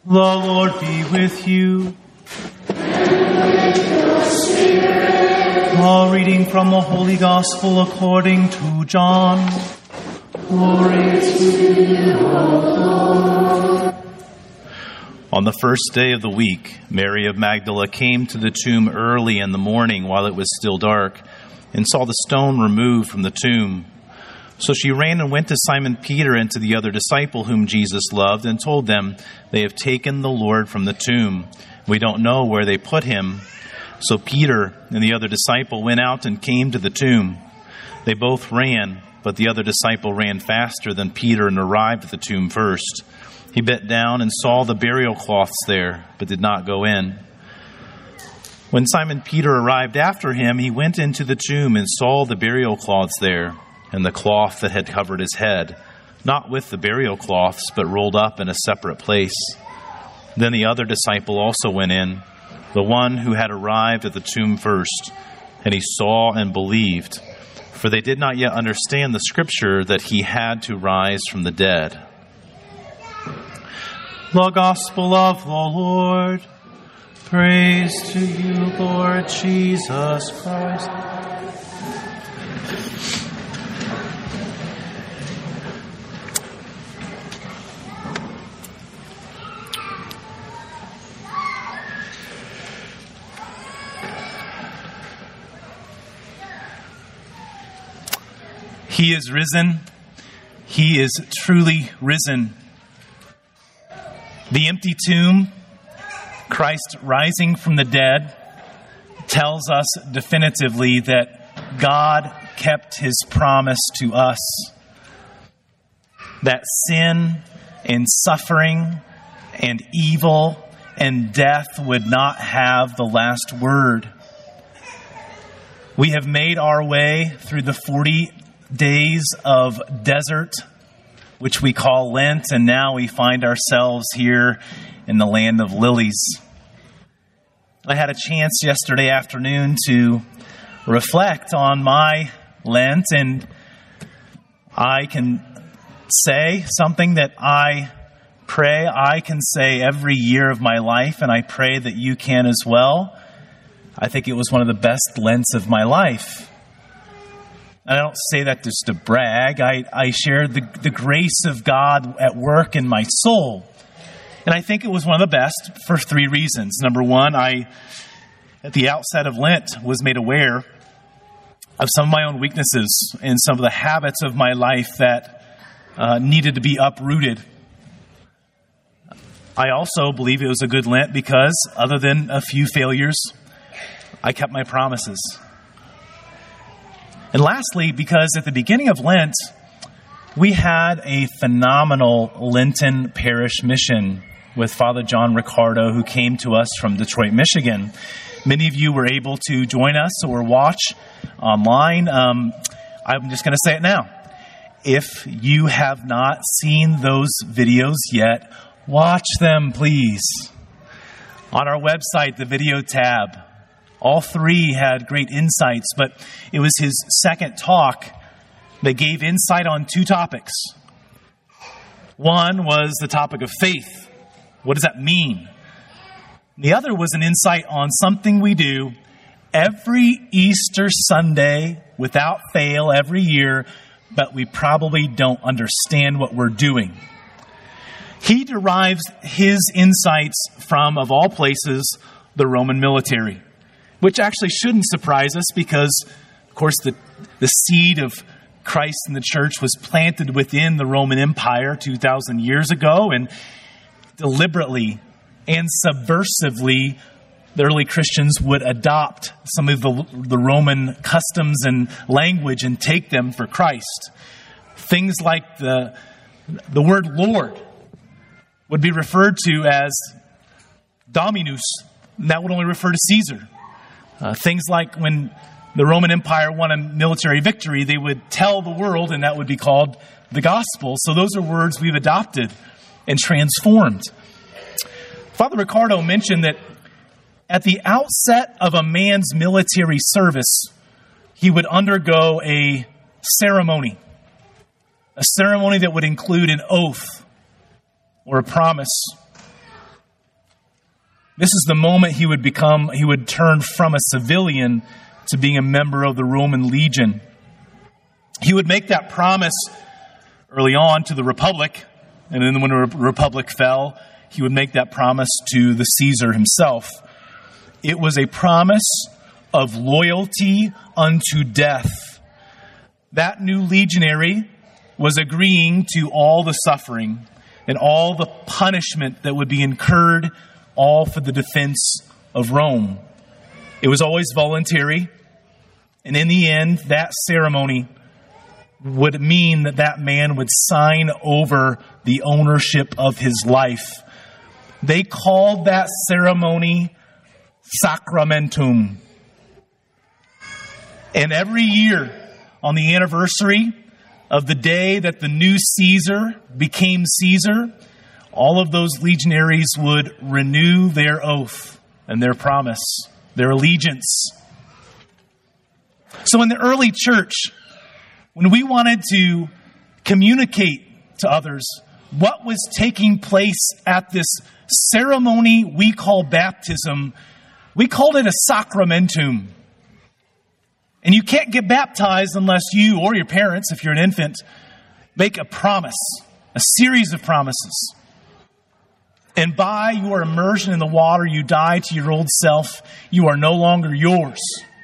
The Lord be with you. And with your spirit. A reading from the Holy Gospel according to John. Glory to you, O Lord. On the first day of the week, Mary of Magdala came to the tomb early in the morning while it was still dark, and saw the stone removed from the tomb. So she ran and went to Simon Peter and to the other disciple whom Jesus loved, and told them, "They have taken the Lord from the tomb. We don't know where they put him." So Peter and the other disciple went out and came to the tomb. They both ran, but the other disciple ran faster than Peter and arrived at the tomb first. He bent down and saw the burial cloths there, but did not go in. When Simon Peter arrived after him, he went into the tomb and saw the burial cloths there, and the cloth that had covered his head, not with the burial cloths, but rolled up in a separate place. Then the other disciple also went in, the one who had arrived at the tomb first, and he saw and believed, for they did not yet understand the scripture that he had to rise from the dead. The Gospel of the Lord. Praise to you, Lord Jesus Christ. He is risen. He is truly risen. The empty tomb, Christ rising from the dead, tells us definitively that God kept his promise to us. That sin and suffering and evil and death would not have the last word. We have made our way through the 40 days of desert, which we call Lent, and now we find ourselves here in the land of lilies. I had a chance yesterday afternoon to reflect on my Lent, and I can say something that I can say every year of my life, and I pray that you can as well. I think it was one of the best Lents of my life. I don't say that just to brag. I share the grace of God at work in my soul. And I think it was one of the best for 3 reasons. Number one, I, at the outset of Lent, was made aware of some of my own weaknesses and some of the habits of my life that needed to be uprooted. I also believe it was a good Lent because, other than a few failures, I kept my promises. And lastly, because at the beginning of Lent, we had a phenomenal Lenten parish mission with Father John Ricardo, who came to us from Detroit, Michigan. Many of you were able to join us or watch online. I'm just going to say it now. If you have not seen those videos yet, watch them, please. On our website, the video tab, all 3 had great insights, but it was his second talk that gave insight on 2 topics. One was the topic of faith. What does that mean? The other was an insight on something we do every Easter Sunday without fail every year, but we probably don't understand what we're doing. He derives his insights from, of all places, the Roman military, which actually shouldn't surprise us because, of course, the seed of Christ in the church was planted within the Roman Empire 2,000 years ago, and deliberately and subversively, the early Christians would adopt some of the Roman customs and language and take them for Christ. Things like the word Lord would be referred to as Dominus, and that would only refer to Caesar. Things like when the Roman Empire won a military victory, they would tell the world, and that would be called the gospel. So those are words we've adopted and transformed. Father Ricardo mentioned that at the outset of a man's military service, he would undergo a ceremony that would include an oath or a promise. This is the moment he would turn from a civilian to being a member of the Roman legion. He would make that promise early on to the Republic, and then when the Republic fell, he would make that promise to the Caesar himself. It was a promise of loyalty unto death. That new legionary was agreeing to all the suffering and all the punishment that would be incurred, all for the defense of Rome. It was always voluntary, and in the end, that ceremony would mean that that man would sign over the ownership of his life. They called that ceremony sacramentum. And every year, on the anniversary of the day that the new Caesar became Caesar, all of those legionaries would renew their oath and their promise, their allegiance. So in the early church, when we wanted to communicate to others what was taking place at this ceremony we call baptism, we called it a sacramentum. And you can't get baptized unless you or your parents, if you're an infant, make a promise, a series of promises. And by your immersion in the water, you die to your old self. You are no longer yours.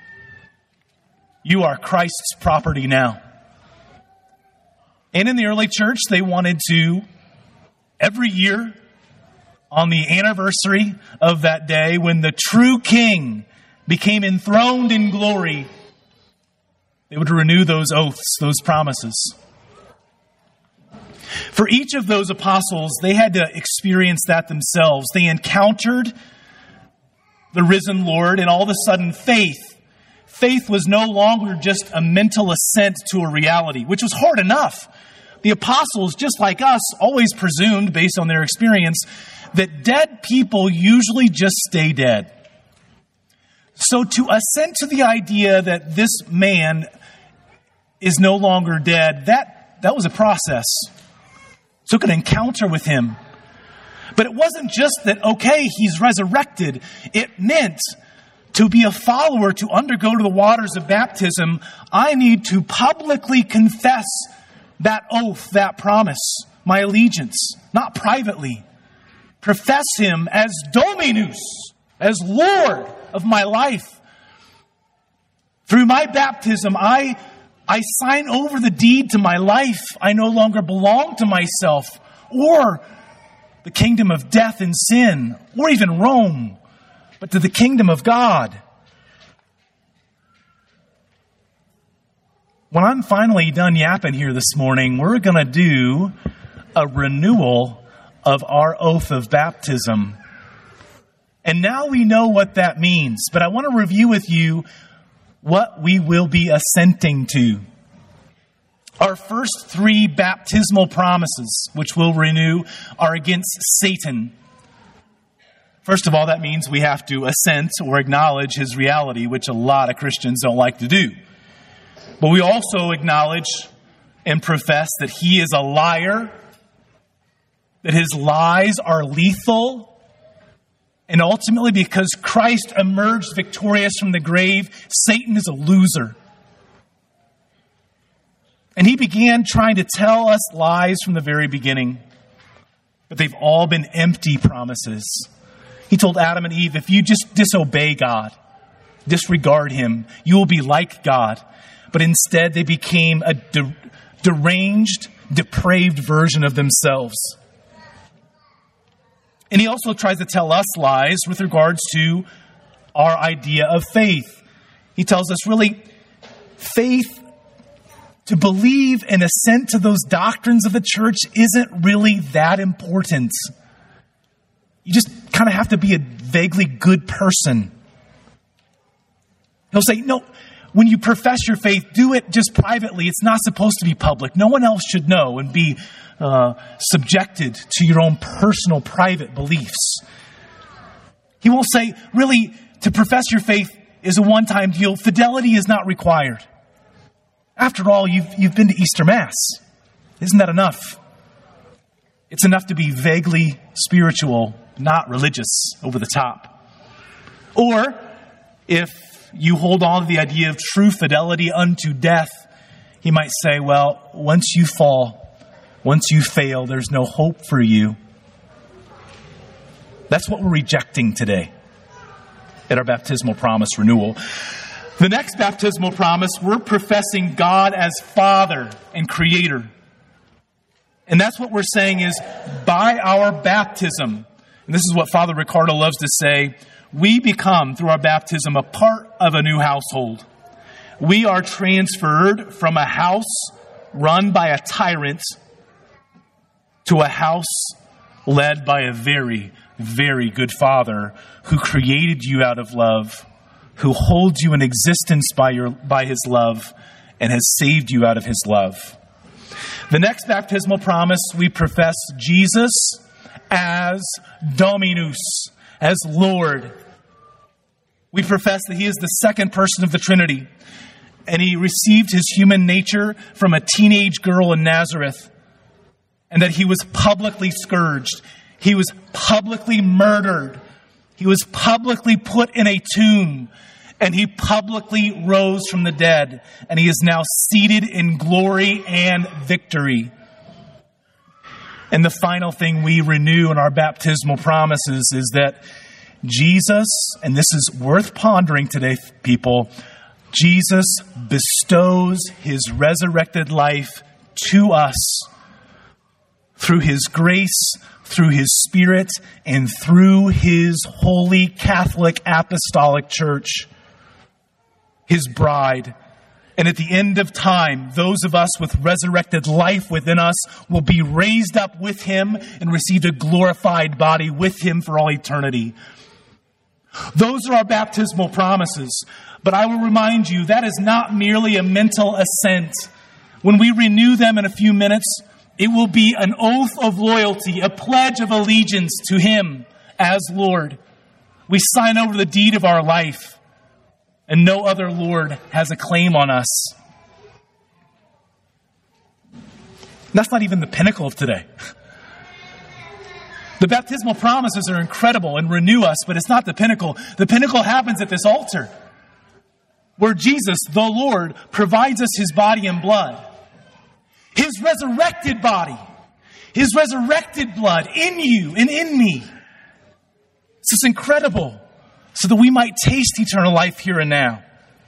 You are Christ's property now. And in the early church, they wanted to, every year, on the anniversary of that day, when the true king became enthroned in glory, they would renew those oaths, those promises. For each of those apostles, they had to experience that themselves. They encountered the risen Lord, and all of a sudden faith was no longer just a mental assent to a reality, which was hard enough. The apostles, just like us, always presumed, based on their experience, that dead people usually just stay dead. So to assent to the idea that this man is no longer dead, that was a process. Took an encounter with him. But it wasn't just that, okay, he's resurrected. It meant to be a follower, to undergo the waters of baptism, I need to publicly confess that oath, that promise, my allegiance, not privately. Profess him as Dominus, as Lord of my life. Through my baptism, I sign over the deed to my life. I no longer belong to myself or the kingdom of death and sin or even Rome, but to the kingdom of God. When I'm finally done yapping here this morning, we're going to do a renewal of our oath of baptism. And now we know what that means, but I want to review with you what we will be assenting to. Our first three baptismal promises, which we'll renew, are against Satan. First of all, that means we have to assent or acknowledge his reality, which a lot of Christians don't like to do. But we also acknowledge and profess that he is a liar, that his lies are lethal, and ultimately, because Christ emerged victorious from the grave, Satan is a loser. And he began trying to tell us lies from the very beginning. But they've all been empty promises. He told Adam and Eve, if you just disobey God, disregard him, you will be like God. But instead, they became a deranged, depraved version of themselves. And he also tries to tell us lies with regards to our idea of faith. He tells us really, faith, to believe and assent to those doctrines of the church isn't really that important. You just kind of have to be a vaguely good person. He'll say, no, when you profess your faith, do it just privately. It's not supposed to be public. No one else should know and be subjected to your own personal, private beliefs. He will say, really, to profess your faith is a one-time deal. Fidelity is not required. After all, you've been to Easter Mass. Isn't that enough? It's enough to be vaguely spiritual not religious, over the top. Or if you hold on to the idea of true fidelity unto death, he might say, well, once you fall, once you fail, there's no hope for you. That's what we're rejecting today at our baptismal promise renewal. The next baptismal promise, we're professing God as Father and Creator. And that's what we're saying is, by our baptism, and this is what Father Ricardo loves to say, we become, through our baptism, a part of a new household. We are transferred from a house run by a tyrant to a house led by a very, very good Father who created you out of love, who holds you in existence by His love, and has saved you out of His love. The next baptismal promise, we profess Jesus as Dominus, as Lord. We profess that He is the second person of the Trinity, and He received His human nature from a teenage girl in Nazareth, and that He was publicly scourged. He was publicly murdered. He was publicly put in a tomb, and He publicly rose from the dead, and He is now seated in glory and victory. And the final thing we renew in our baptismal promises is that Jesus, and this is worth pondering today, people, Jesus bestows His resurrected life to us through His grace, through His Spirit, and through His holy Catholic Apostolic Church, His bride. And at the end of time, those of us with resurrected life within us will be raised up with Him and receive a glorified body with Him for all eternity. Those are our baptismal promises. But I will remind you, that is not merely a mental assent. When we renew them in a few minutes, it will be an oath of loyalty, a pledge of allegiance to Him as Lord. We sign over the deed of our life, and no other Lord has a claim on us. That's not even the pinnacle of today. The baptismal promises are incredible and renew us, but it's not the pinnacle. The pinnacle happens at this altar, where Jesus, the Lord, provides us His body and blood. His resurrected body, His resurrected blood in you and in me. This is incredible, so that we might taste eternal life here and now.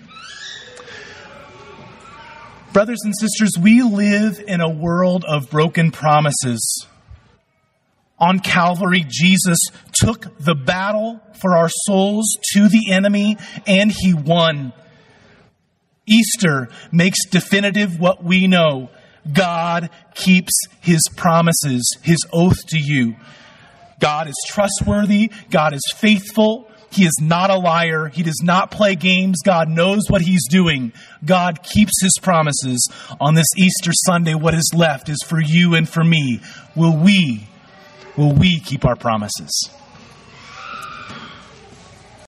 Brothers and sisters, we live in a world of broken promises. On Calvary, Jesus took the battle for our souls to the enemy, and He won. Easter makes definitive what we know. God keeps His promises, His oath to you. God is trustworthy. God is faithful. He is not a liar. He does not play games. God knows what He's doing. God keeps His promises. On this Easter Sunday, what is left is for you and for me. Will we keep our promises?